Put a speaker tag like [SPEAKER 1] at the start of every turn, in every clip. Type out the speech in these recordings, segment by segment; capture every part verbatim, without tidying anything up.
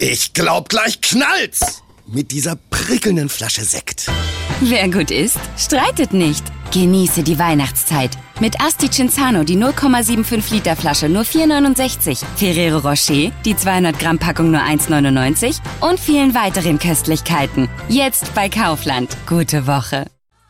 [SPEAKER 1] Ich glaub, gleich knallt's. Mit dieser prickelnden Flasche Sekt.
[SPEAKER 2] Wer gut isst, streitet nicht. Genieße die Weihnachtszeit. Mit Asti Cinzano die null Komma fünfundsiebzig Liter Flasche nur vier neunundsechzig, Ferrero Rocher die zweihundert Gramm Packung nur eins neunundneunzig und vielen weiteren Köstlichkeiten. Jetzt bei Kaufland. Gute Woche.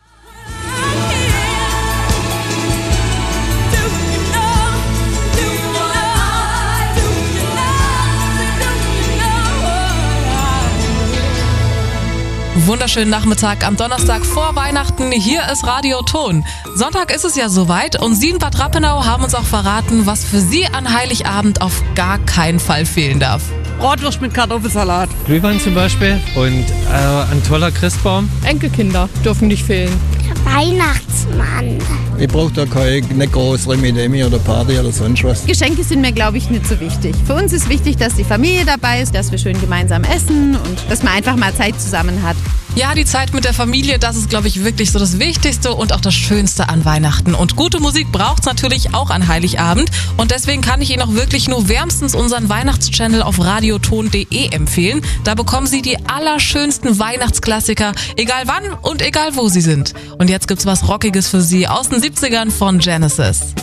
[SPEAKER 3] Wunderschönen Nachmittag am Donnerstag vor Weihnachten. Hier ist Radio Ton. Sonntag ist es ja soweit und Sie in Bad Rappenau haben uns auch verraten, was für Sie an Heiligabend auf gar keinen Fall fehlen darf.
[SPEAKER 4] Bratwurst mit Kartoffelsalat.
[SPEAKER 5] Glühwein zum Beispiel und äh, ein toller Christbaum.
[SPEAKER 4] Enkelkinder dürfen nicht fehlen.
[SPEAKER 6] Der Weihnachtsmann.
[SPEAKER 7] Ich brauche da keine nicht große Remi-Demi oder Party oder sonst was.
[SPEAKER 4] Geschenke sind mir, glaube ich, nicht so wichtig. Für uns ist wichtig, dass die Familie dabei ist, dass wir schön gemeinsam essen und dass man einfach mal Zeit zusammen hat.
[SPEAKER 3] Ja, die Zeit mit der Familie, das ist, glaube ich, wirklich so das Wichtigste und auch das Schönste an Weihnachten. Und gute Musik braucht's natürlich auch an Heiligabend. Und deswegen kann ich Ihnen auch wirklich nur wärmstens unseren Weihnachtschannel auf radioton punkt de empfehlen. Da bekommen Sie die allerschönsten Weihnachtsklassiker, egal wann und egal wo Sie sind. Und jetzt gibt's was Rockiges für Sie aus den siebzigern von Genesis.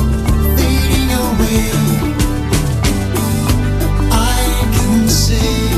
[SPEAKER 8] I can see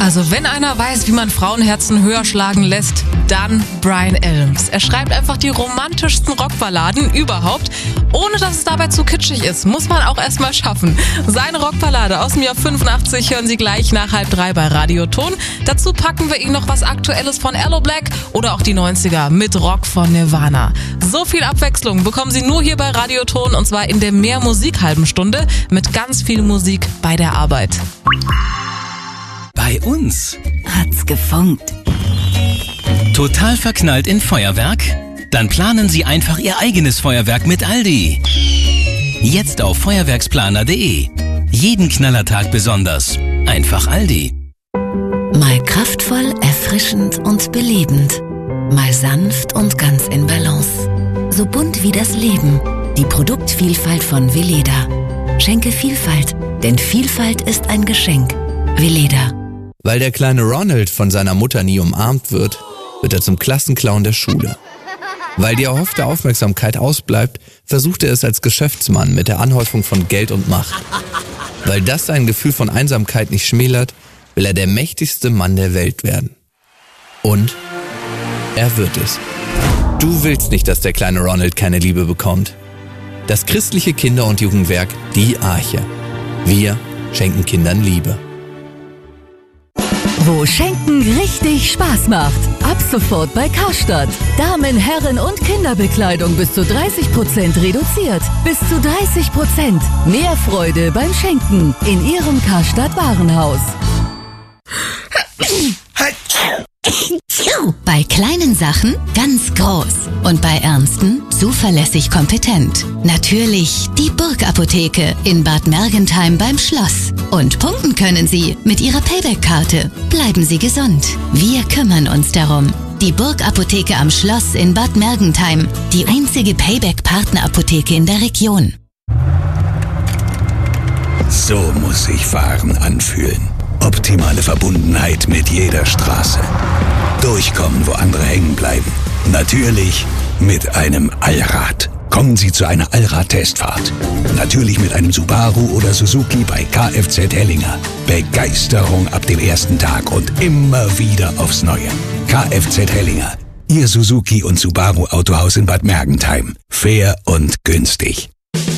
[SPEAKER 3] Also wenn einer weiß, wie man Frauenherzen höher schlagen lässt, dann Bryan Adams. Er schreibt einfach die romantischsten Rockballaden überhaupt, ohne dass es dabei zu kitschig ist. Muss man auch erstmal schaffen. Seine Rockballade aus dem Jahr fünfundachtzig hören Sie gleich nach halb drei bei Radioton. Dazu packen wir Ihnen noch was Aktuelles von Aloe Black oder auch die neunziger mit Rock von Nirvana. So viel Abwechslung bekommen Sie nur hier bei Radioton, und zwar in der Mehr Musik halben Stunde mit ganz viel Musik bei der Arbeit.
[SPEAKER 8] Bei uns
[SPEAKER 2] Hat's gefunkt.
[SPEAKER 8] total verknallt in Feuerwerk? Dann planen Sie einfach Ihr eigenes Feuerwerk mit Aldi. Jetzt auf feuerwerksplaner punkt de. Jeden Knallertag besonders. Einfach Aldi.
[SPEAKER 2] Mal kraftvoll, erfrischend und belebend. Mal sanft und ganz in Balance. So bunt wie das Leben. Die Produktvielfalt von Veleda. Schenke Vielfalt, denn Vielfalt ist ein Geschenk. Veleda.
[SPEAKER 9] Weil der kleine Ronald von seiner Mutter nie umarmt wird, wird er zum Klassenclown der Schule. Weil die erhoffte Aufmerksamkeit ausbleibt, versucht er es als Geschäftsmann mit der Anhäufung von Geld und Macht. Weil das sein Gefühl von Einsamkeit nicht schmälert, will er der mächtigste Mann der Welt werden. Und er wird es. Du willst nicht, dass der kleine Ronald keine Liebe bekommt. Das christliche Kinder- und Jugendwerk Die Arche. Wir schenken Kindern Liebe.
[SPEAKER 10] Wo Schenken richtig Spaß macht. Ab sofort bei Karstadt. Damen-, Herren- und Kinderbekleidung bis zu dreißig Prozent reduziert. Bis zu dreißig Prozent. Mehr Freude beim Schenken in Ihrem Karstadt-Warenhaus.
[SPEAKER 2] Bei kleinen Sachen ganz groß und bei ernsten zuverlässig kompetent. Natürlich die Burg-Apotheke in Bad Mergentheim beim Schloss. Und punkten können Sie mit Ihrer Payback-Karte. Bleiben Sie gesund. Wir kümmern uns darum. Die Burg-Apotheke am Schloss in Bad Mergentheim. Die einzige Payback-Partnerapotheke in der Region.
[SPEAKER 11] So muss sich Fahren anfühlen. Optimale Verbundenheit mit jeder Straße. Durchkommen, wo andere hängen bleiben. Natürlich mit einem Allrad. Kommen Sie zu einer Allrad-Testfahrt. Natürlich mit einem Subaru oder Suzuki bei Kfz Hellinger. Begeisterung ab dem ersten Tag und immer wieder aufs Neue. Kfz Hellinger. Ihr Suzuki und Subaru Autohaus in Bad Mergentheim. Fair und günstig.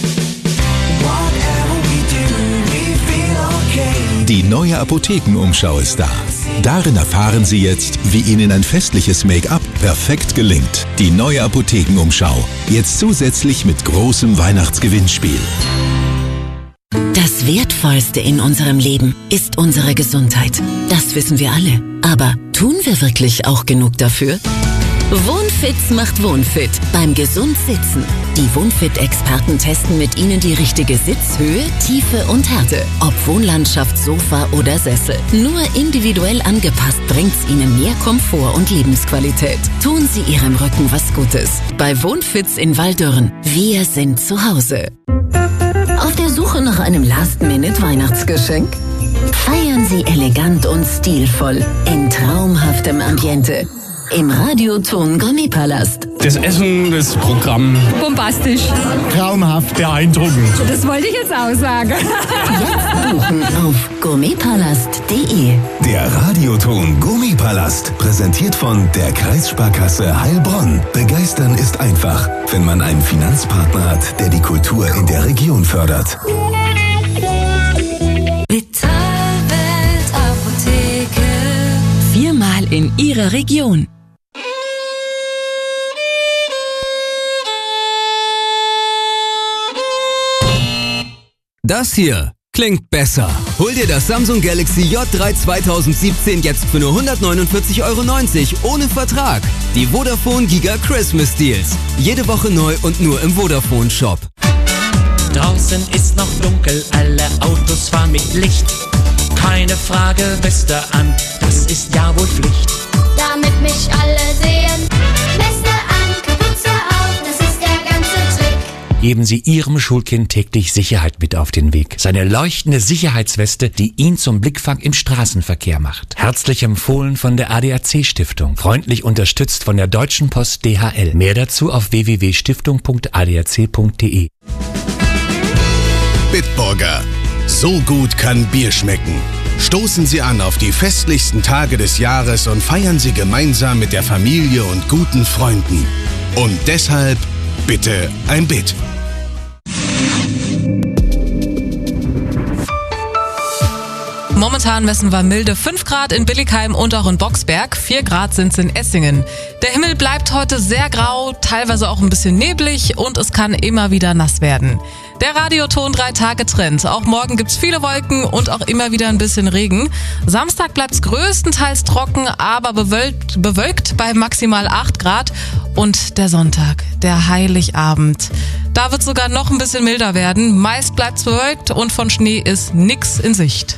[SPEAKER 12] Die neue Apothekenumschau ist da. Darin erfahren Sie jetzt, wie Ihnen ein festliches Make-up perfekt gelingt. Die neue Apothekenumschau. Jetzt zusätzlich mit großem Weihnachtsgewinnspiel.
[SPEAKER 2] Das Wertvollste in unserem Leben ist unsere Gesundheit. Das wissen wir alle. Aber tun wir wirklich auch genug dafür? Wohnfit macht Wohnfit beim Gesund Sitzen. Die Wohnfit-Experten testen mit Ihnen die richtige Sitzhöhe, Tiefe und Härte. Ob Wohnlandschaft, Sofa oder Sessel. Nur individuell angepasst bringt's Ihnen mehr Komfort und Lebensqualität. Tun Sie Ihrem Rücken was Gutes. Bei Wohnfits in Waldürn. Wir sind zu Hause. Auf der Suche nach einem Last-Minute-Weihnachtsgeschenk? Feiern Sie elegant und stilvoll in traumhaftem Ambiente. Im Radioton Gourmetpalast.
[SPEAKER 13] Das Essen, das Programm.
[SPEAKER 14] Bombastisch.
[SPEAKER 13] Traumhaft, beeindruckend.
[SPEAKER 14] Das wollte ich jetzt auch sagen.
[SPEAKER 2] Jetzt buchen auf gourmetpalast punkt de.
[SPEAKER 12] Der Radioton Gourmetpalast, präsentiert von der Kreissparkasse Heilbronn. Begeistern ist einfach, wenn man einen Finanzpartner hat, der die Kultur in der Region fördert.
[SPEAKER 10] Vitalwelt Apotheke. Viermal in Ihrer Region.
[SPEAKER 15] Das hier klingt besser. Hol dir das Samsung Galaxy J drei zwanzig siebzehn jetzt für nur hundertneunundvierzig Euro neunzig ohne Vertrag. Die Vodafone Giga Christmas Deals. Jede Woche neu und nur im Vodafone Shop.
[SPEAKER 16] Draußen ist noch dunkel, alle Autos fahren mit Licht. Keine Frage, Weste an, das ist ja wohl Pflicht.
[SPEAKER 6] Damit mich alle sehen, Weste an, Kapuze auf, das ist der ganze Trick.
[SPEAKER 17] Geben Sie Ihrem Schulkind täglich Sicherheit mit auf den Weg. Seine leuchtende Sicherheitsweste, die ihn zum Blickfang im Straßenverkehr macht. Herzlich empfohlen von der A D A C Stiftung. Freundlich unterstützt von der Deutschen Post D H L. Mehr dazu auf w w w punkt stiftung punkt a d a c punkt de.
[SPEAKER 1] Bitburger. So gut kann Bier schmecken. Stoßen Sie an auf die festlichsten Tage des Jahres und feiern Sie gemeinsam mit der Familie und guten Freunden. Und deshalb bitte ein Bit.
[SPEAKER 3] Momentan messen wir milde fünf Grad in Billigheim und auch in Boxberg. vier Grad sind's in Essingen. Der Himmel bleibt heute sehr grau, teilweise auch ein bisschen neblig und es kann immer wieder nass werden. Der Radioton drei Tage Trend. Auch morgen gibt's viele Wolken und auch immer wieder ein bisschen Regen. Samstag bleibt's größtenteils trocken, aber bewölkt, bewölkt bei maximal acht Grad. Und der Sonntag, der Heiligabend. Da wird sogar noch ein bisschen milder werden. Meist bleibt's bewölkt und von Schnee ist nix in Sicht.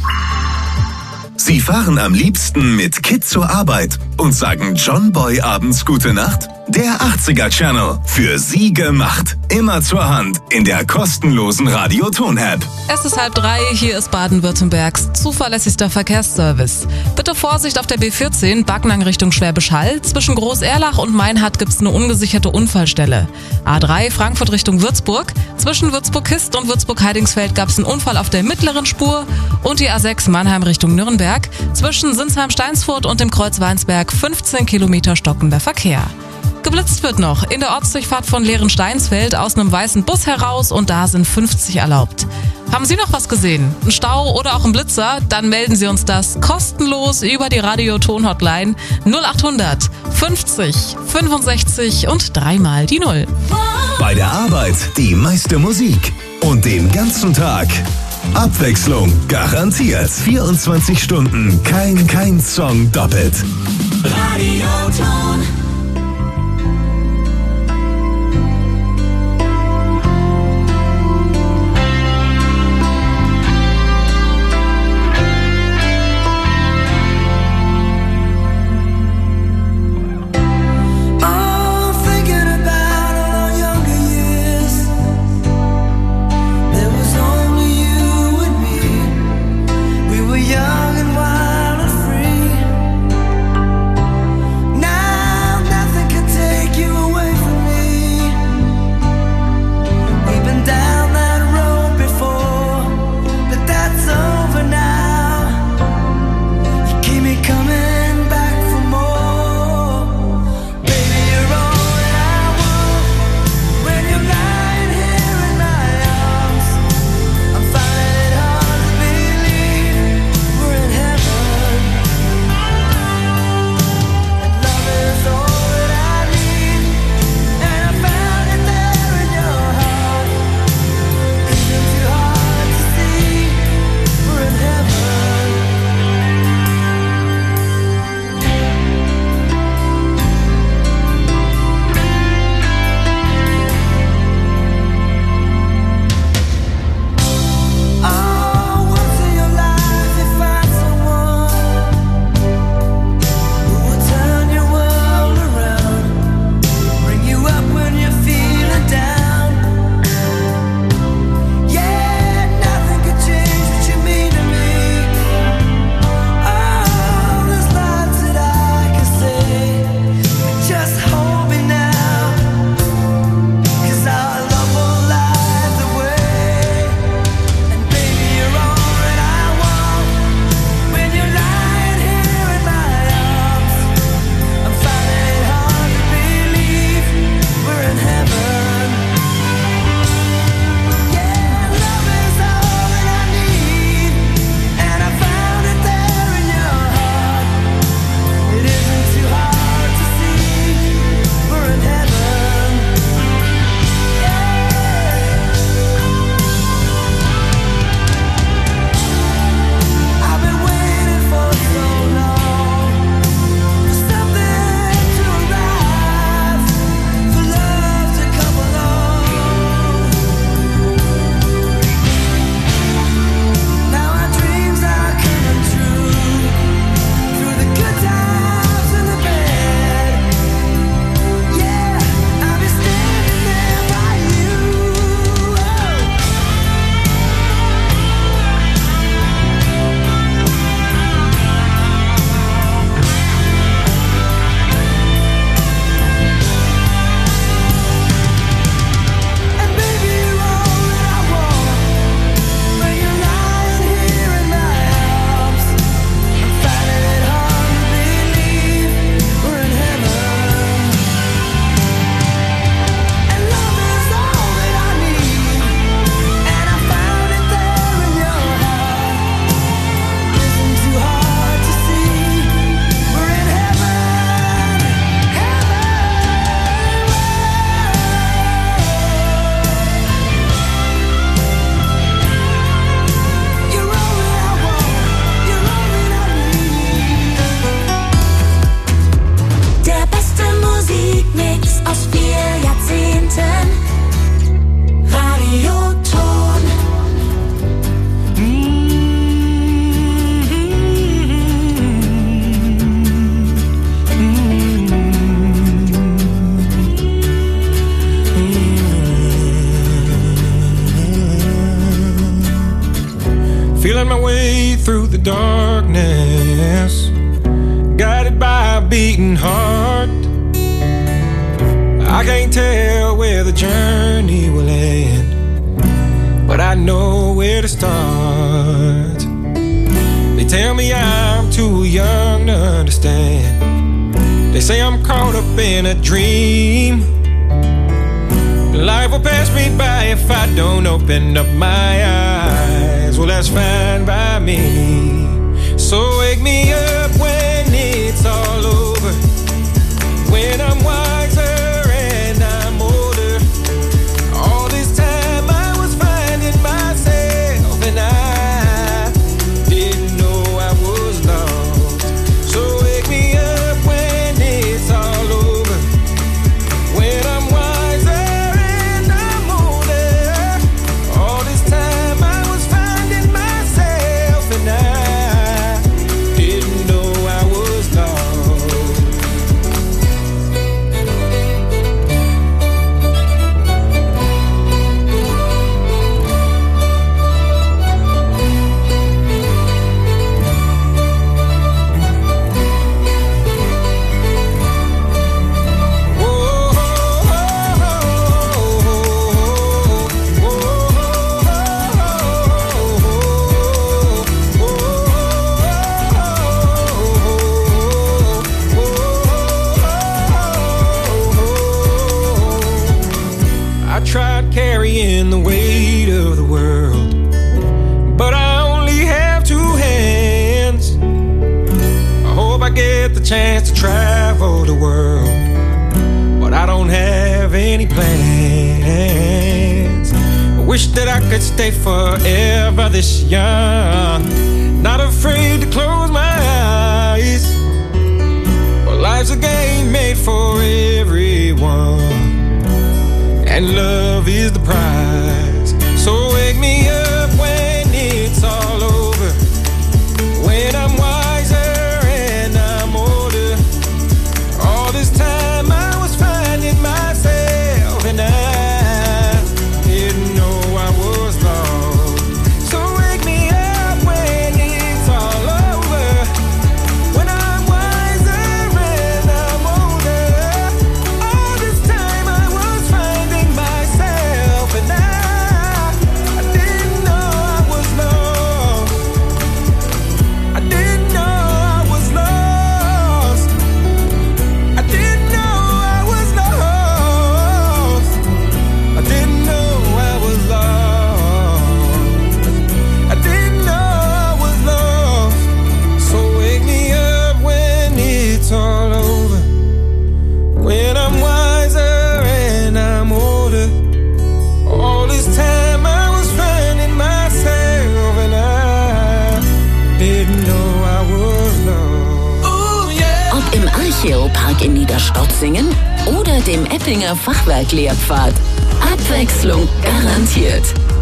[SPEAKER 12] Sie fahren am liebsten mit Kit zur Arbeit und sagen John Boy abends Gute Nacht? Der achtziger Channel. Für Sie gemacht. Immer zur Hand in der kostenlosen Radioton-App.
[SPEAKER 3] Es ist halb drei, hier ist Baden-Württembergs zuverlässigster Verkehrsservice. Bitte Vorsicht auf der B vierzehn, Backnang Richtung Schwäbisch Hall. Zwischen Groß-Erlach und Meinhardt gibt's eine ungesicherte Unfallstelle. A drei, Frankfurt Richtung Würzburg. Zwischen Würzburg-Kist und Würzburg-Heidingsfeld gab's einen Unfall auf der mittleren Spur. Und die A sechs, Mannheim Richtung Nürnberg. Zwischen Sinsheim-Steinsfurt und dem Kreuz Weinsberg fünfzehn Kilometer stockender Verkehr. Geblitzt wird noch in der Ortsdurchfahrt von Lehren-Steinsfeld aus einem weißen Bus heraus und da sind fünfzig erlaubt. Haben Sie noch was gesehen? Ein Stau oder auch ein Blitzer? Dann melden Sie uns das kostenlos über die Radioton-Hotline null achthundert fünfzig fünfundsechzig und dreimal die Null.
[SPEAKER 12] Bei der Arbeit die meiste Musik und den ganzen Tag Abwechslung garantiert. vierundzwanzig Stunden, kein, kein Song doppelt.
[SPEAKER 6] Radioton.
[SPEAKER 18] Young and wild and free. Now feeling my way through the darkness, guided by a beating heart. I can't tell where the journey will end, but I know where to start. They tell me I'm too young to understand. They say I'm caught up in a dream. Life will pass me by if I don't open up my eyes. Well, that's fine by me. So wake me up when it's all over, when I'm wiser and I'm older. All this time I was finding myself, and I didn't know I was lost. So wake me up when it's all over, when I'm wiser and I'm older. All this time I was finding myself, and I didn't know I was lost. I tried carrying the weight of the world, but I only have two hands. I hope I get the chance to travel the world, but I don't have any plans. I wish that I could stay forever this young, not afraid to close my eyes. Well, life's a game made for everyone, and love is the prize. So wake me up when it's all over, when I'm wiser and I'm older. All this time I was finding myself, and I didn't know I was lost. So wake me up when it's all over, when I'm wiser and I'm older. All this time I was finding myself, and I, I didn't know I was lost. I didn't know I was lost. I didn't know I was lost. I didn't know I was lost. I didn't know I was lost. So wake me up when it's all over, when I'm wiser and I'm older. All this time I was finding myself, and I didn't know I was lost. Oh yeah.
[SPEAKER 19] Ob im Archäopark in Niederstotzingen oder dem Eppinger Fachwerk-Lehrpfad. Abwechslung garantiert.